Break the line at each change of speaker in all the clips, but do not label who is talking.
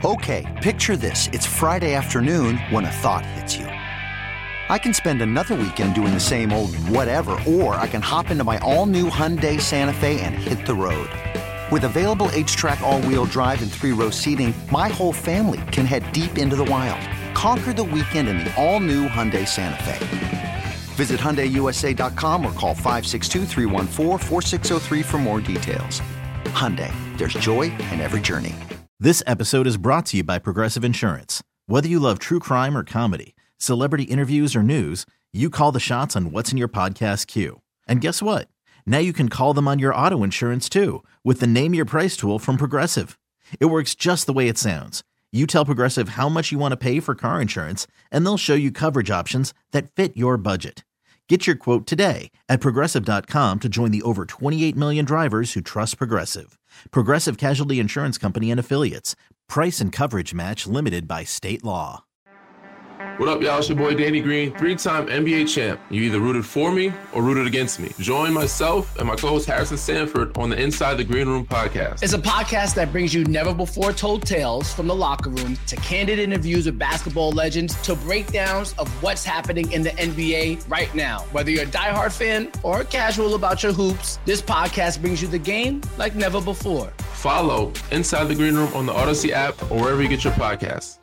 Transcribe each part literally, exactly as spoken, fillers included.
Okay, picture this. It's Friday afternoon when a thought hits you. I can spend another weekend doing the same old whatever, or I can hop into my all-new Hyundai Santa Fe and hit the road. With available H-Track all-wheel drive and three-row seating, my whole family can head deep into the wild. Conquer the weekend in the all-new Hyundai Santa Fe. Visit Hyundai U S A dot com or call five six two, three one four, four six zero three for more details. Hyundai, there's joy in every journey.
This episode is brought to you by Progressive Insurance. Whether you love true crime or comedy, celebrity interviews or news, you call the shots on what's in your podcast queue. And guess what? Now you can call them on your auto insurance too with the Name Your Price tool from Progressive. It works just the way it sounds. You tell Progressive how much you want to pay for car insurance, and they'll show you coverage options that fit your budget. Get your quote today at Progressive dot com to join the over twenty-eight million drivers who trust Progressive. Progressive Casualty Insurance Company and Affiliates. Price and coverage match limited by state law.
What up, y'all? It's your boy Danny Green, three-time N B A champ. You either rooted for me or rooted against me. Join myself and my co-host Harrison Sanford on the Inside the Green Room podcast.
It's a podcast that brings you never-before-told tales from the locker room to candid interviews with basketball legends to breakdowns of what's happening in the N B A right now. Whether you're a diehard fan or casual about your hoops, this podcast brings you the game like never before.
Follow Inside the Green Room on the Odyssey app or wherever you get your podcasts.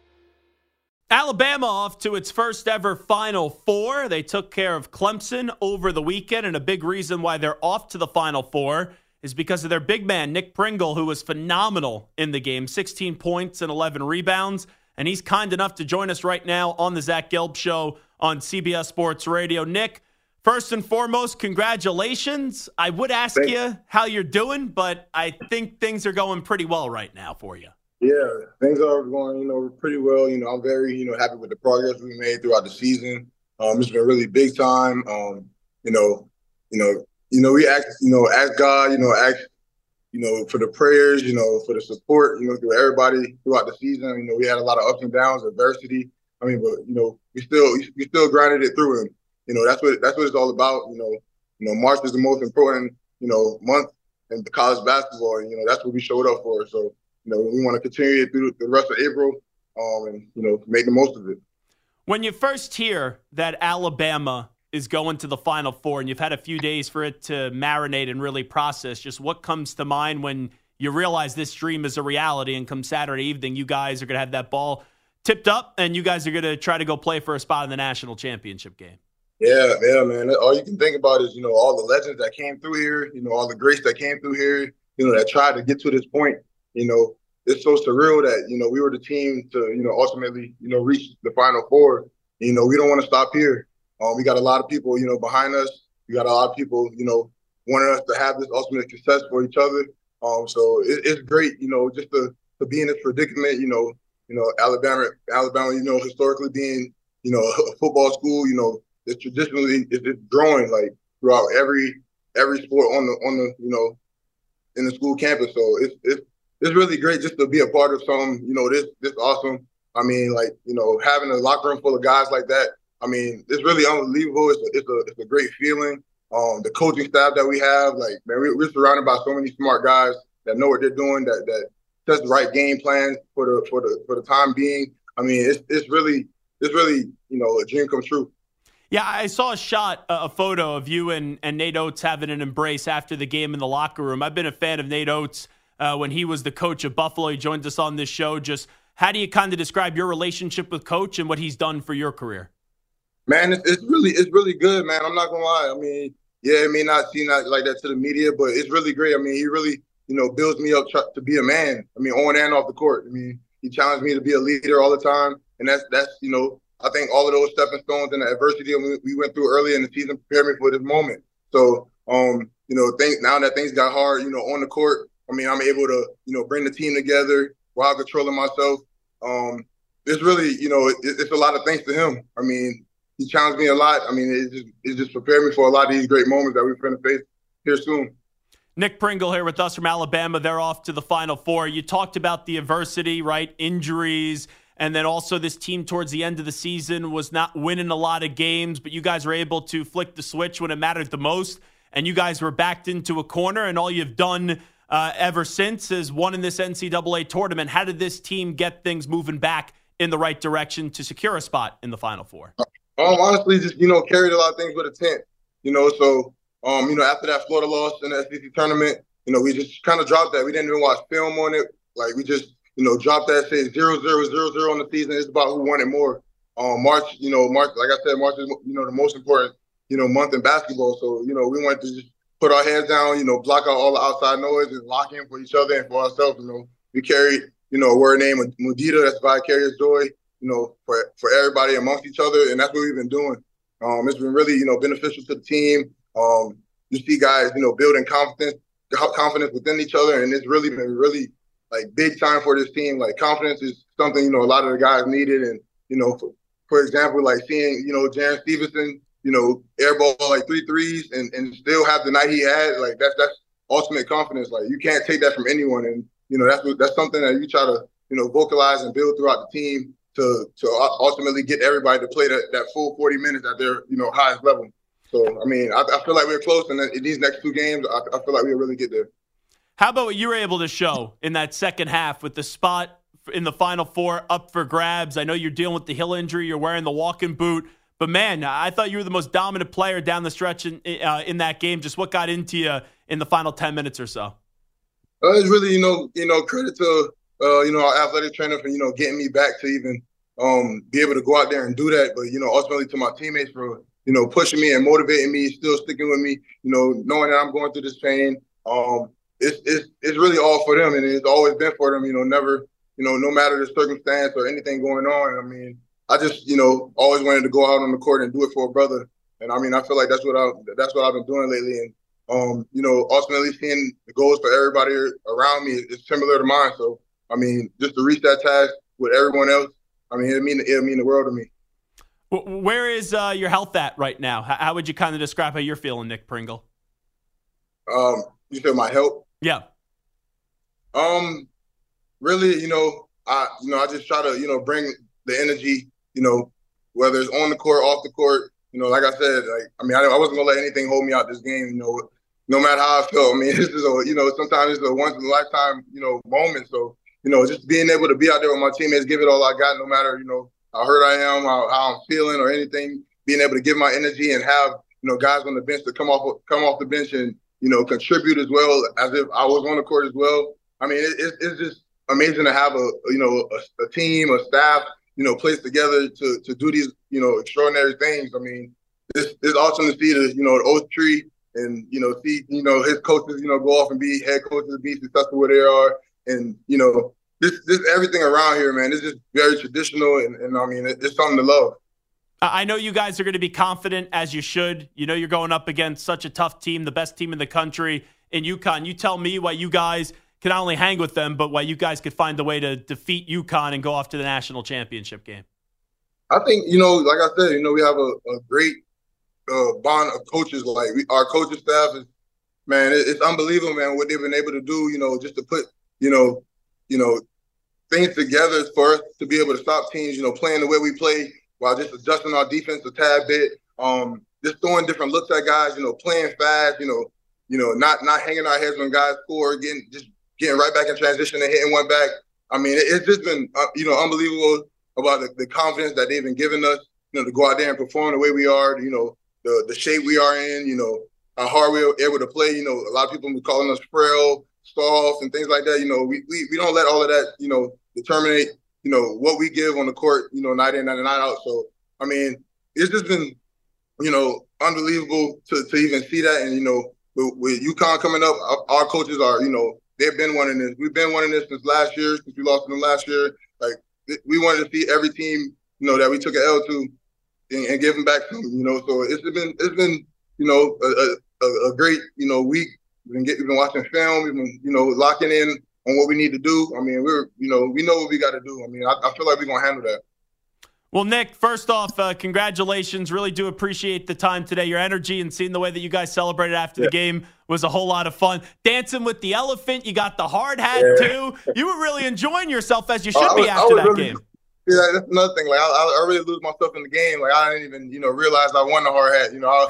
Alabama off to its first ever Final Four. They took care of Clemson over the weekend, and a big reason why they're off to the Final Four is because of their big man, Nick Pringle, who was phenomenal in the game, sixteen points and eleven rebounds, and he's kind enough to join us right now on the Zach Gelb Show on C B S Sports Radio. Nick, first and foremost, congratulations. I would ask Thanks. you how you're doing, but I think things are going pretty well right now for you.
Yeah, things are going, you know, pretty well. You know, I'm very, you know, happy with the progress we made throughout the season. Um, it's been really big time. Um, you know, you know, you know, we ask, you know, ask God, you know, ask, you know, for the prayers, you know, for the support, you know, through everybody throughout the season. You know, we had a lot of ups and downs, adversity. I mean, but you know, we still, we still grinded it through, and you know, that's what that's what it's all about. You know, you know, March is the most important, you know, month in college basketball, and you know, that's what we showed up for. So. You know, we want to continue it through the rest of April um, and, you know, make the most of it.
When you first hear that Alabama is going to the Final Four and you've had a few days for it to marinate and really process, just what comes to mind when you realize this dream is a reality and come Saturday evening, you guys are going to have that ball tipped up and you guys are going to try to go play for a spot in the national championship game?
Yeah, yeah, man. All you can think about is, you know, all the legends that came through here, you know, all the greats that came through here, you know, that tried to get to this point. You know, it's so surreal that, you know, we were the team to, you know, ultimately, you know, reach the Final Four. You know, we don't want to stop here. Um, we got a lot of people, you know, behind us. We got a lot of people, you know, wanting us to have this ultimate success for each other. Um, so it, it's great, you know, just to, to be in this predicament, you know, you know, Alabama, Alabama, you know, historically being, you know, a football school, you know, it's traditionally, it's, it's growing like throughout every, every sport on the, on the, you know, in the school campus. So it's, it's, it's really great just to be a part of something, you know, this this awesome. I mean, like, you know, having a locker room full of guys like that, I mean, it's really unbelievable. It's a, it's a, it's a great feeling. Um, the coaching staff that we have, like, man, we, we're surrounded by so many smart guys that know what they're doing, that that sets the right game plans for the for the for the time being. I mean, it's it's really it's really, you know, a dream come true.
Yeah, I saw a shot, a photo of you and, and Nate Oates having an embrace after the game in the locker room. I've been a fan of Nate Oates Uh, when he was the coach of Buffalo. He joins us on this show. Just how do you kind of describe your relationship with Coach and what he's done for your career?
Man, it's, it's really it's really good, man. I'm not gonna lie. I mean, yeah, it may not seem like, like that to the media, but it's really great. I mean, he really, you know, builds me up to be a man. I mean, on and off the court. I mean, he challenged me to be a leader all the time, and that's that's you know, I think all of those stepping stones and the adversity we went through early in the season prepared me for this moment. So, um, you know, think now that things got hard, you know, on the court. I mean, I'm able to, you know, bring the team together while controlling myself. Um, it's really, you know, it, it's a lot of thanks to him. I mean, he challenged me a lot. I mean, it just it just prepared me for a lot of these great moments that we're going to face here soon.
Nick Pringle here with us from Alabama. They're off to the Final Four. You talked about the adversity, right? Injuries, and then also this team towards the end of the season was not winning a lot of games, but you guys were able to flick the switch when it mattered the most, and you guys were backed into a corner, and all you've done uh, ever since, has won in this N C double A tournament. How did this team get things moving back in the right direction to secure a spot in the Final Four?
Um, honestly, just, you know, carried a lot of things with intent, you know, so, um, you know, after that Florida loss in the S E C tournament, you know, we just kind of dropped that. We didn't even watch film on it. Like, we just, you know, dropped that, say zero, zero, zero, zero on the season. It's about who wanted more. Um, March, you know, March, like I said, March is, you know, the most important, you know, month in basketball. So, you know, we wanted to just put our heads down, you know, block out all the outside noise and lock in for each other and for ourselves. You know, we carried, you know, a word named Mudita, that's Vicarious Joy, you know, for, for everybody amongst each other. And that's what we've been doing. Um, it's been really, you know, beneficial to the team. Um, you see guys, you know, building confidence, confidence within each other. And it's really been really, like, big time for this team. Like, confidence is something, you know, a lot of the guys needed. And, you know, for, for example, like seeing, you know, Jaren Stevenson, you know, airball like three threes and, and still have the night he had, like, that's that's ultimate confidence. Like, you can't take that from anyone. And, you know, that's that's something that you try to, you know, vocalize and build throughout the team to to ultimately get everybody to play that, that full forty minutes at their, you know, highest level. So, I mean, I, I feel like we're close. And in these next two games, I, I feel like we'll really get there.
How about what you were able to show in that second half with the spot in the Final Four up for grabs? I know you're dealing with the heel injury. You're wearing the walking boot. But, man, I thought you were the most dominant player down the stretch in, uh, in that game. Just what got into you in the final ten minutes or so?
Uh, it's really, you know, you know, credit to, uh, you know, our athletic trainer for, you know, getting me back to even um, be able to go out there and do that. But, you know, ultimately to my teammates for, you know, pushing me and motivating me, still sticking with me, you know, knowing that I'm going through this pain. Um, it's, it's, it's really all for them, and it's always been for them, you know, never, you know, no matter the circumstance or anything going on. I mean, I just, you know, always wanted to go out on the court and do it for a brother. And I mean, I feel like that's what I that's what I've been doing lately. And um, you know, ultimately seeing the goals for everybody around me is similar to mine. So I mean, just to reach that task with everyone else, I mean, it mean it mean the world to me.
Where is uh, your health at right now? How would you kind of describe how you're feeling, Nick Pringle?
Um, you said my health?
Yeah.
Um, really, you know, I you know I just try to you know bring the energy. You know, whether it's on the court, off the court, you know, like I said, like, I mean, I, I wasn't going to let anything hold me out this game, you know, no matter how I felt. I mean, this is a, you know, sometimes it's a once in a lifetime, you know, moment. So, you know, just being able to be out there with my teammates, give it all I got, no matter, you know, how hurt I am, how, how I'm feeling or anything, being able to give my energy and have, you know, guys on the bench to come off, come off the bench and, you know, contribute as well as if I was on the court as well. I mean, it, it, it's just amazing to have a, you know, a, a team, a staff, you know, placed together to to do these, you know, extraordinary things. I mean, it's, it's awesome to see the, you know, the Oak Tree and, you know, see, you know, his coaches, you know, go off and be head coaches, be successful where they are. And, you know, this, this everything around here, man, it's just very traditional. And, and I mean, it, it's something to love.
I know you guys are going to be confident, as you should. You know you're going up against such a tough team, the best team in the country in UConn. You tell me why you guys can not only hang with them, but why you guys could find a way to defeat UConn and go off to the national championship game.
I think, you know, like I said, you know, we have a, a great uh, bond of coaches. Like, we, our coaching staff is, man, it, it's unbelievable, man, what they've been able to do, you know, just to put, you know, you know, things together for us to be able to stop teams, you know, playing the way we play while just adjusting our defense a tad bit, um, just throwing different looks at guys, you know, playing fast, you know, you know, not not hanging our heads when guys score, getting just getting right back in transition and hitting one back. I mean, it, it's just been, uh, you know, unbelievable about the, the confidence that they've been giving us, you know, to go out there and perform the way we are, you know, the the shape we are in, you know, how hard we're able to play. You know, a lot of people be calling us frail, soft, and things like that. You know, we, we, we don't let all of that, you know, determine, you know, what we give on the court, you know, night in and night out. So, I mean, it's just been, you know, unbelievable to, to even see that. And, you know, with, with UConn coming up, our, our coaches are, you know, they've been winning this. We've been winning this since last year, since we lost to them last year. Like, we wanted to see every team, you know, that we took an L to and, and give them back some, you know. So it's been, it's been, you know, a, a, a great, you know, week. We've been, get, we've been watching film. We've been, you know, locking in on what we need to do. I mean, we're, you know, we know what we got to do. I mean, I, I feel like we're going to handle that.
Well, Nick, first off, uh, congratulations. Really do appreciate the time today. Your energy and seeing the way that you guys celebrated after yeah. the game was a whole lot of fun. Dancing with the elephant. You got the hard hat, yeah. too. You were really enjoying yourself, as you should uh, be was, after that
really,
game.
Yeah, that's another thing. Like, I, I really lose myself in the game. Like, I didn't even, you know, realize I won the hard hat. You know, I,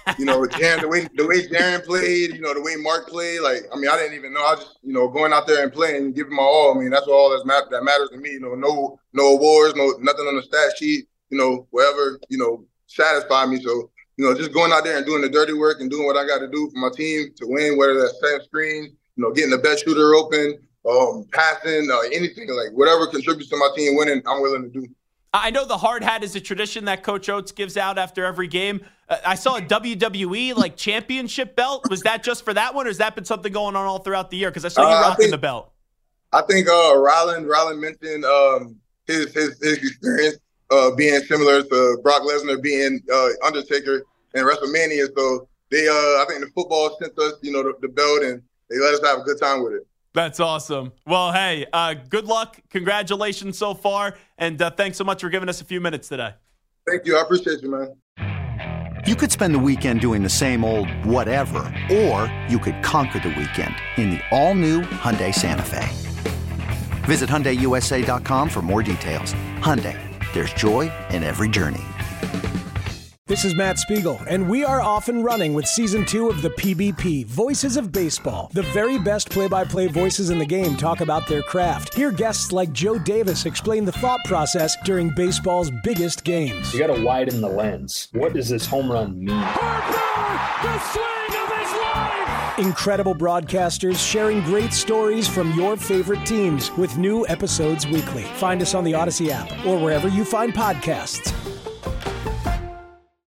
You know, Jaren, the way the way Jaren played, you know, the way Mark played, like, I mean, I didn't even know. I just, you know, going out there and playing and giving my all. I mean, that's all that's mat- that matters to me. You know, no no awards, no nothing on the stat sheet, you know, whatever, you know, satisfy me. So, you know, just going out there and doing the dirty work and doing what I got to do for my team to win, whether that's setting screens, you know, getting the best shooter open, um, passing, uh, anything, like whatever contributes to my team winning, I'm willing to do.
I know the hard hat is a tradition that Coach Oates gives out after every game. Uh, I saw a W W E like championship belt. Was that just for that one, or has that been something going on all throughout the year? Because I saw you
uh,
rocking
think,
the belt.
I think uh, Ryland, Ryland mentioned um, his, his his experience uh, being similar to Brock Lesnar being uh, Undertaker in WrestleMania. So they, uh, I think the football sent us, you know, the, the belt, and they let us have a good time with it.
That's awesome. Well, hey, uh, good luck. Congratulations so far. And uh, thanks so much for giving us a few minutes today.
Thank you. I appreciate you, man.
You could spend the weekend doing the same old whatever, or you could conquer the weekend in the all-new Hyundai Santa Fe. Visit Hyundai U S A dot com for more details. Hyundai, there's joy in every journey.
This is Matt Spiegel, and we are off and running with Season two of the P B P, Voices of Baseball. The very best play-by-play voices in the game talk about their craft. Hear guests like Joe Davis explain the thought process during baseball's biggest games.
You got to widen the lens. What does this home run mean?
Harper, the swing of his life! Incredible broadcasters sharing great stories from your favorite teams with new episodes weekly. Find us on the Odyssey app or wherever you find podcasts.